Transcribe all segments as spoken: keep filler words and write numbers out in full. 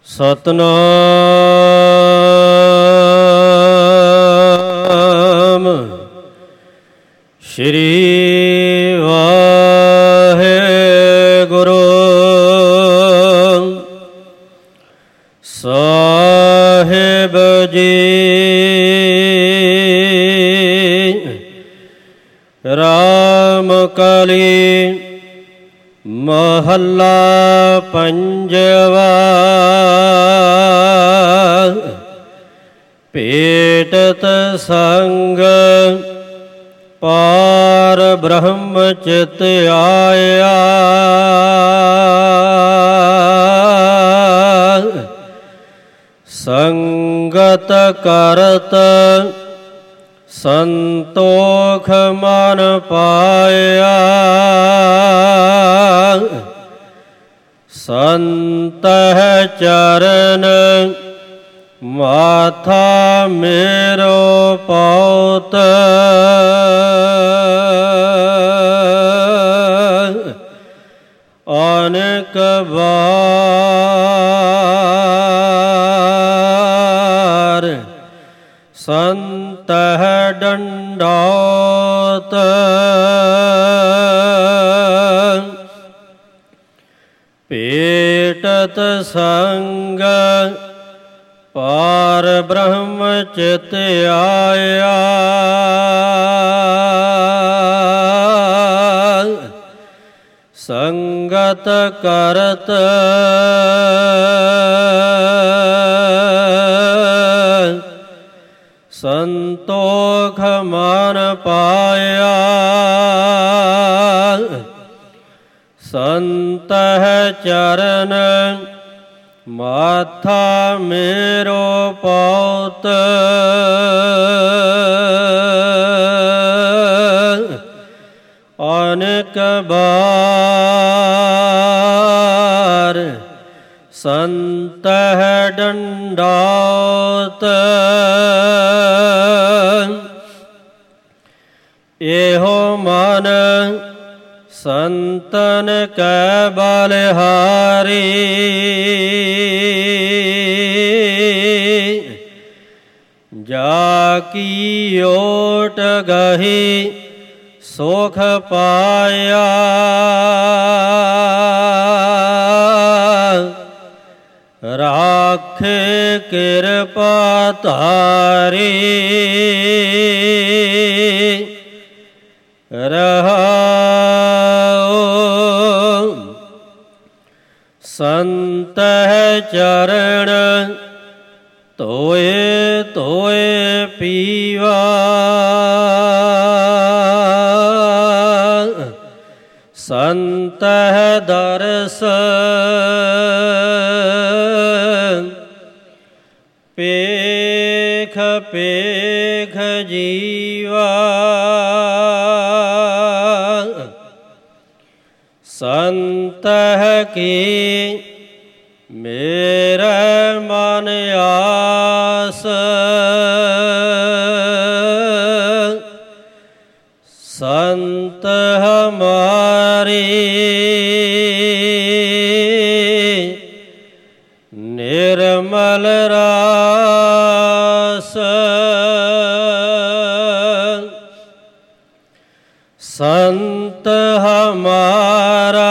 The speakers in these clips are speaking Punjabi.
ਸਤਿਨਾਮ ਸ਼੍ਰੀ ਵਾਹਿਗੁਰੂ ਸਾਹਿਬ ਜੀ। ਰਾਮ ਕਲੀ ਮਹੱਲਾ ਪੰਜਵਾ। ਭੇਟਤ ਸੰਗ ਪਾਰ ਬ੍ਰਹਮ ਚਿਤ ਆਇਆ। ਸੰਗਤ ਕਰਤ ਸੰਤੋਖ ਮਨ ਪਾਇਆ। ਸੰਤਹ ਚਰਨ ਮਾਥਾ ਮੇਰੋ ਪਉਤ। ਅਨੇਕ ਵਾਰ ਸੰਤਹ ਡੰਡੌਤ। ਭੇਟਤ ਸੰਗ ਪਾਰ ਬ੍ਰਹਮ ਚਿਤ ਆਇਆ। ਸੰਗਤ ਕਰਤ ਸੰਤੋਖ ਮਨ ਪਾਇਆ। ਸੰਤਹ ਚਰਨ ਮਾਥਾ ਮੇਰੋ ਪਉਤ। ਅਨੇਕ ਬਾਰ ਸੰਤਹ ਡੰਡੌਤ। ਇਹੋ ਮਨ ਸੰਤਨ ਕੈ ਬਲਿਹਾਰੀ। ਜਾ ਕੀ ਓਟ ਗਹੀ ਸੁਖ ਪਾਇਆ। ਰਾਖੇ ਕਿਰਪਾ ਧਾਰੀ। ਰਹਾਉ ਸੰਤਹ ਚਰਨ ਧੋਏ ਧੋਏ ਪੀਵਾ। ਸੰਤਹ ਦਰਸ ਪੇਖ ਪੇਖ ਜੀਵਾ। ਸੰਤਹ ਕੀ ਮੇਰੇ ਮਨ ਆਸ। ਸੰਤ ਹਮਾਰੀ ਨਿਰਮਲ ਰਾਸ। ਸੰਤ ਹਮਾਰਾ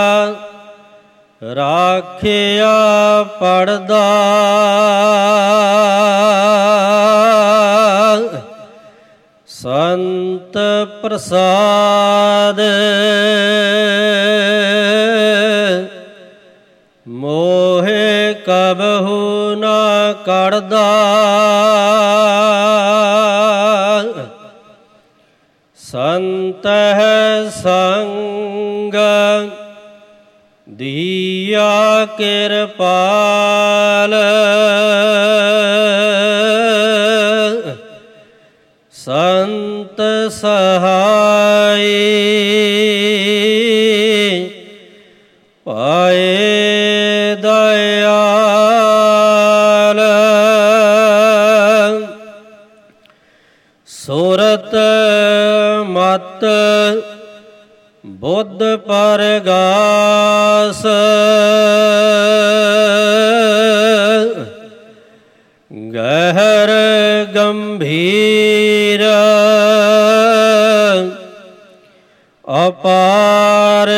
ਰਾਖਿਆ ਪੜਦਾ। ਸੰਤ ਪ੍ਰਸਾਦ ਮੋਹਿ ਕਬਹੂ ਨ ਕੜਦਾ। ਸੰਤਹ ਸੰਗ ਦੀਆ ਕਿਰਪਾਲ। ਸੰਤ ਸਹਾਈ ਪਾਏ ਦਇਆਲ। ਸੁਰਤ ਮਤ ਬੁੱਧ ਪਰਗਾਸ ਗਹਿਰ ਗੰਭੀਰ ਅਪਾਰ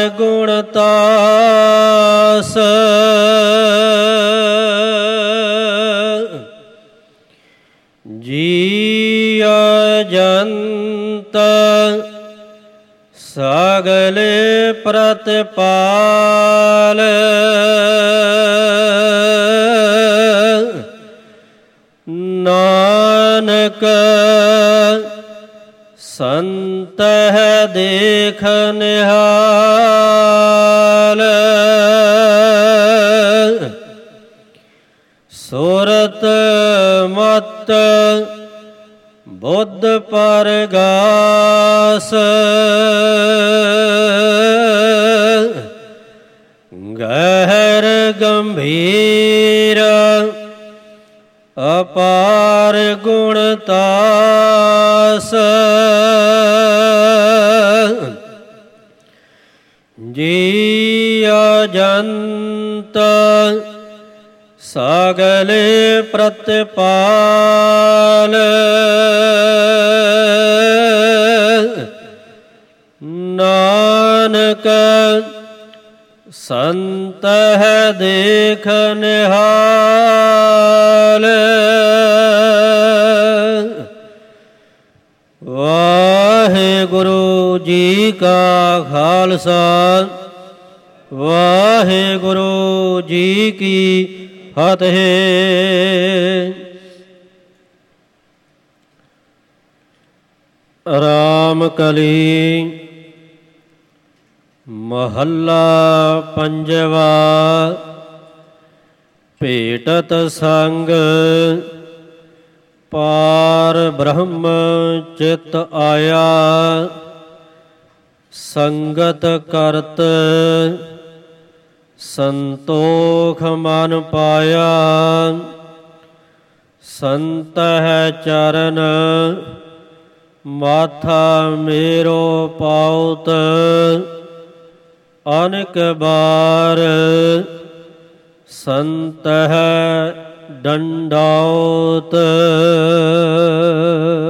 ਗੁਣਤਾਸ ਜੀ ਅਜੰਤ ਸਗਲੇ ਪ੍ਰਤਿਪਾਲ ਨਾਨਕ ਸੰਤ ਹੈ ਦੇਖ ਨਿਹਾਲ ਸੁਰਤ ਮਤ ਬੁੱਧ ਪਰਗਾਸ ਗਹਿਰ ਗੰਭੀਰ ਅਪਾਰ ਗੁਣਤਾਸ ਜੀ ਅਜੰਤ ਸਗਲੇ ਪ੍ਰਤਿਪਾਲ ਨਾਨਕ ਸੰਤ ਹੈ ਦੇਖ ਨਿਹਾਲ ਵਾਹਿਗੁਰੂ ਜੀ ਕਾ ਖਾਲਸਾ ਵਾਹਿਗੁਰੂ ਜੀ ਕੀ ਫਤਿਹ। ਰਾਮ ਕਲੀ ਮਹੱਲਾ ਪੰਜਵਾ। ਭੇਟਤ ਸੰਗ ਪਾਰ ਬ੍ਰਹਮ ਚਿਤ ਆਇਆ, ਸੰਗਤ ਕਰਤ ਸੰਤੋਖ ਮਨ ਪਾਇਆ। ਸੰਤ ਹੈ ਚਰਨ ਮਾਥਾ ਮੇਰੋ ਪਾਉਤ, ਅਨੇਕ ਬਾਰ ਸੰਤ ਹੈ ਡੰਡਾਉਤ।